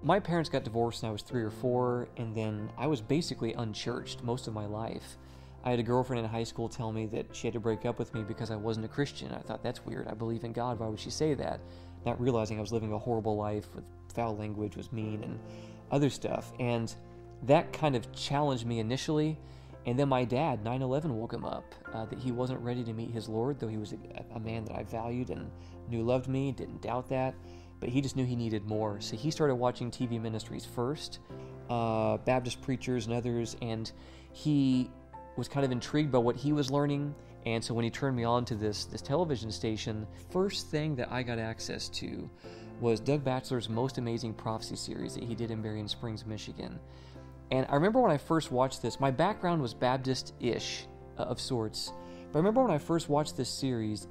My parents got divorced when I was 3 or 4, and then I was basically unchurched most of my life. I had a girlfriend in high school tell me that she had to break up with me because I wasn't a Christian. I thought, that's weird. I believe in God. Why would she say that? Not realizing I was living a horrible life with foul language, was mean, and other stuff. And that kind of challenged me initially. And then my dad, 9/11 woke him up, that he wasn't ready to meet his Lord, though he was a man that I valued and knew loved me, didn't doubt that. But he just knew he needed more. So he started watching TV ministries first, Baptist preachers and others, and he was kind of intrigued by what he was learning. And so when he turned me on to this television station, first thing that I got access to was Doug Batchelor's Most Amazing Prophecy series that he did in Berrien Springs, Michigan. And I remember when I first watched this, my background was Baptist-ish of sorts. But I remember when I first watched this series,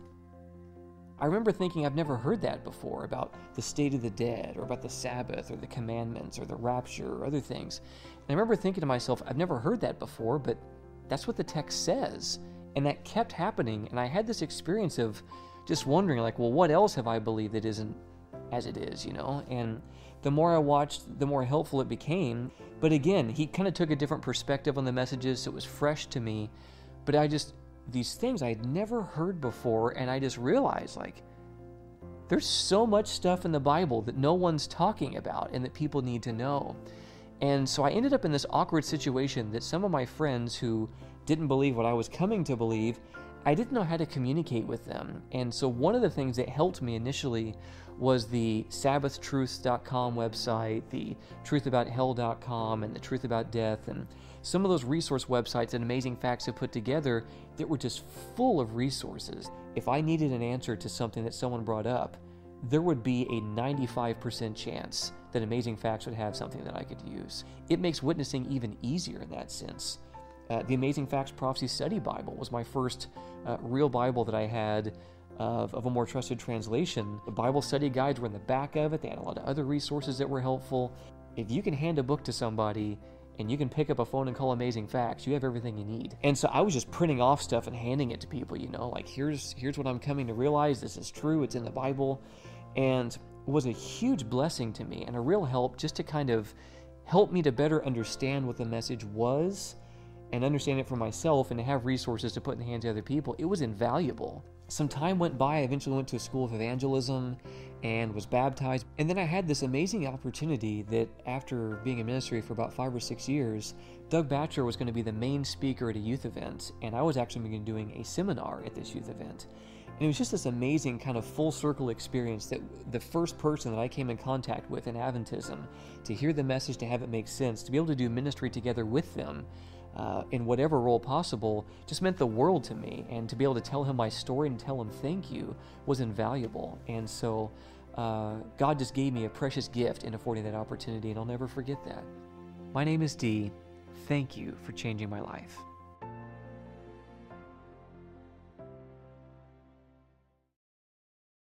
I remember thinking I've never heard that before, about the state of the dead, or about the Sabbath, or the commandments, or the rapture, or other things. And I remember thinking to myself, I've never heard that before, but that's what the text says. And that kept happening, and I had this experience of just wondering, like, well, what else have I believed that isn't as it is, you know? And the more I watched, the more helpful it became. But again, he kind of took a different perspective on the messages, so it was fresh to me. But these things I had never heard before, and I just realized, like, there's so much stuff in the Bible that no one's talking about and that people need to know. And so I ended up in this awkward situation that some of my friends who didn't believe what I was coming to believe, I didn't know how to communicate with them. And so one of the things that helped me initially was the sabbathtruths.com website, the truthabouthell.com, and the Truth About Death, and some of those resource websites that Amazing Facts have put together that were just full of resources. If I needed an answer to something that someone brought up, there would be a 95% chance that Amazing Facts would have something that I could use. It makes witnessing even easier in that sense. The Amazing Facts Prophecy Study Bible was my first real Bible that I had of a more trusted translation. The Bible study guides were in the back of it. They had a lot of other resources that were helpful. If you can hand a book to somebody and you can pick up a phone and call Amazing Facts, you have everything you need. And so I was just printing off stuff and handing it to people, you know, like, here's what I'm coming to realize. This is true. It's in the Bible. And it was a huge blessing to me and a real help just to kind of help me to better understand what the message was and understand it for myself, and to have resources to put in the hands of other people. It was invaluable. Some time went by. I eventually went to a school of evangelism and was baptized. And then I had this amazing opportunity that after being in ministry for about 5 or 6 years, Doug Batchelor was going to be the main speaker at a youth event, and I was actually going to be doing a seminar at this youth event. And it was just this amazing kind of full circle experience, that the first person that I came in contact with in Adventism, to hear the message, to have it make sense, to be able to do ministry together with them, in whatever role possible, just meant the world to me. And to be able to tell him my story and tell him thank you was invaluable. And so God just gave me a precious gift in affording that opportunity, and I'll never forget that. My name is Dee. Thank you for changing my life.